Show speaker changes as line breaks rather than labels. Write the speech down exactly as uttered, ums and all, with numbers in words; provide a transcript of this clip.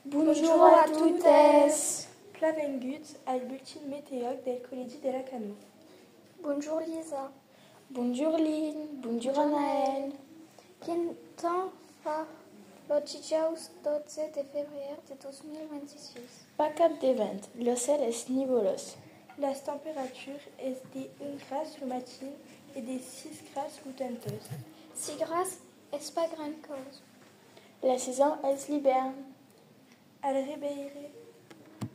Bonjour a tuttes!
Plavengut al bulletin meteoc del Collegi de la Cano.
Bonjour Lisa.
Bonjour Lynn. Bonjour Anaël.
Quin temps fa lo dijous dotze de febrer de dos mil vint-i-sis?
Pas cap de vent, le ciel est nuvolós.
Las temperatures es de un graus le matin et de six graus le ventós.
six graus és pas gran cosa.
La saison est l'hiver.
Al rebeire